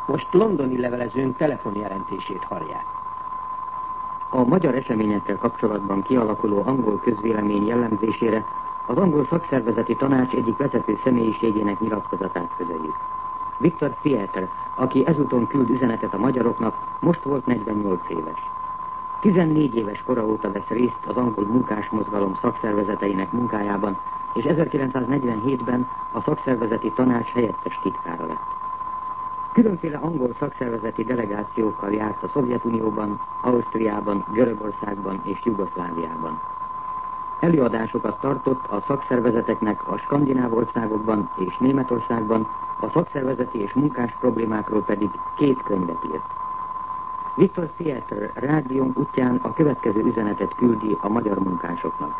Most londoni levelezőnk telefonjelentését hallják. A magyar eseményekkel kapcsolatban kialakuló angol közvélemény jellemzésére az angol szakszervezeti tanács egyik vezető személyiségének nyilatkozatát közöljük. Viktor Theater, aki ezúton küld üzenetet a magyaroknak, most volt 48 éves. 14 éves kora óta vesz részt az angol munkásmozgalom szakszervezeteinek munkájában, és 1947-ben a szakszervezeti tanács helyettes titkára lett. Különféle angol szakszervezeti delegációkkal járt a Szovjetunióban, Ausztriában, Görögországban és Jugoszláviában. Előadásokat tartott a szakszervezeteknek a skandináv országokban és Németországban, a szakszervezeti és munkás problémákról pedig 2 könyvet írt. Viktor Theater rádiónk útján a következő üzenetet küldi a magyar munkásoknak.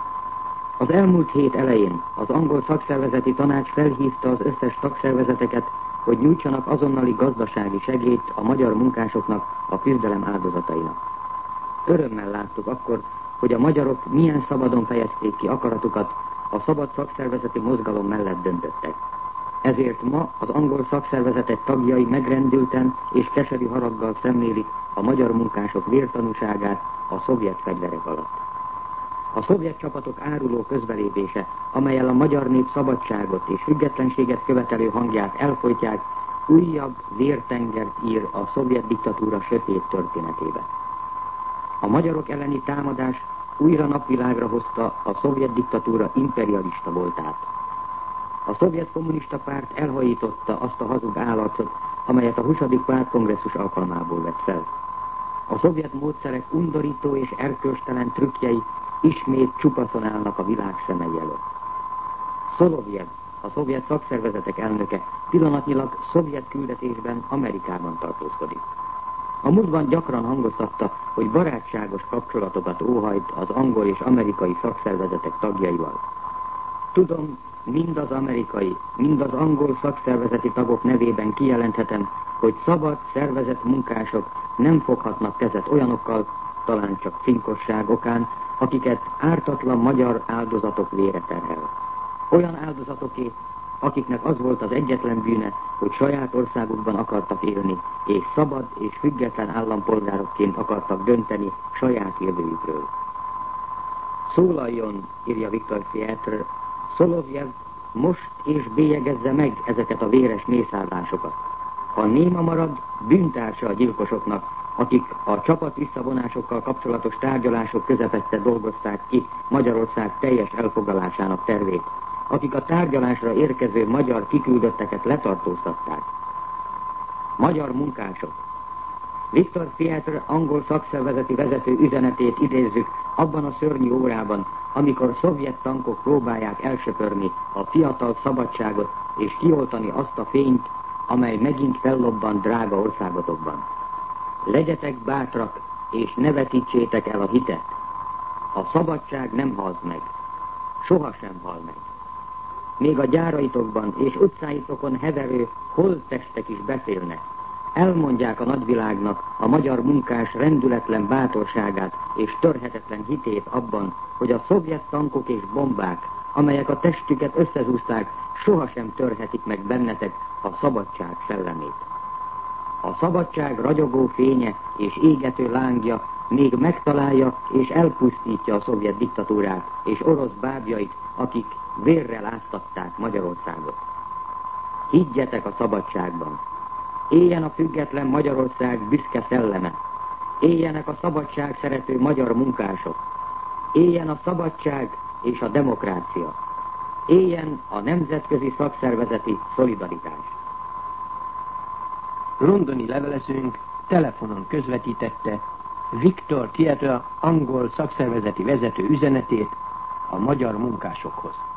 Az elmúlt hét elején az angol szakszervezeti tanács felhívta az összes szakszervezeteket, hogy nyújtsanak azonnali gazdasági segélyt a magyar munkásoknak, a küzdelem áldozatainak. Örömmel láttuk akkor, hogy a magyarok milyen szabadon fejezték ki akaratukat, a szabad szakszervezeti mozgalom mellett döntöttek. Ezért ma az angol szakszervezetek tagjai megrendülten és keserű haraggal szemlélik a magyar munkások vértanúságát a szovjet fegyverek alatt. A szovjet csapatok áruló közbelépése, amellyel a magyar nép szabadságot és függetlenséget követelő hangját elfojtják, újabb vértengert ír a szovjet diktatúra sötét történetébe. A magyarok elleni támadás újra napvilágra hozta a szovjet diktatúra imperialista voltát. A szovjet kommunista párt elhajította azt a hazug állarcot, amelyet a 20. pártkongresszus alkalmából vett fel. A szovjet módszerek undorító és erkölcstelen trükkjei ismét csupaszon állnak a világ szemei előtt. Szolovjev, a szovjet szakszervezetek elnöke, pillanatnyilag szovjet küldetésben Amerikában tartózkodik. A múltban gyakran hangoztatta, hogy barátságos kapcsolatokat óhajt az angol és amerikai szakszervezetek tagjaival. Tudom, mind az amerikai, mind az angol szakszervezeti tagok nevében kijelenthetem, hogy szabad, szervezett munkások nem foghatnak kezet olyanokkal, talán csak cinkosság okán, akiket ártatlan magyar áldozatok vére terhel. Olyan áldozatoké, akiknek az volt az egyetlen bűne, hogy saját országukban akartak élni, és szabad és független állampolgárokként akartak dönteni saját jövőjükről. Szólaljon, írja Viktor Theater, Szolovjev most és bélyegezze meg ezeket a véres mészárlásokat. Ha néma marad, bűntársa a gyilkosoknak, akik a csapat visszavonásokkal kapcsolatos tárgyalások közepette dolgozták ki Magyarország teljes elfoglalásának tervét, akik a tárgyalásra érkező magyar kiküldötteket letartóztatták. Magyar munkások. Viktor Theater angol szakszervezeti vezető üzenetét idézzük abban a szörnyű órában, amikor szovjet tankok próbálják elsöpörni a fiatal szabadságot és kioltani azt a fényt, amely megint fellobban drága országotokban. Legyetek bátrak, és ne vetítsétek el a hitet. A szabadság nem hal meg. Sohasem hal meg. Még a gyáraitokban és utcáitokon heverő holttestek is beszélnek. Elmondják a nagyvilágnak a magyar munkás rendületlen bátorságát és törhetetlen hitét abban, hogy a szovjet tankok és bombák, amelyek a testüket összezúzták, sohasem törhetik meg bennetek a szabadság szellemét. A szabadság ragyogó fénye és égető lángja még megtalálja és elpusztítja a szovjet diktatúrát és orosz bábjait, akik vérrel áztatták Magyarországot. Higgyetek a szabadságban! Éljen a független Magyarország büszke szelleme! Éljenek a szabadság szerető magyar munkások! Éljen a szabadság és a demokrácia! Éljen a nemzetközi szakszervezeti szolidaritás! Londoni levelezőnk telefonon közvetítette Viktor Theater angol szakszervezeti vezető üzenetét a magyar munkásokhoz.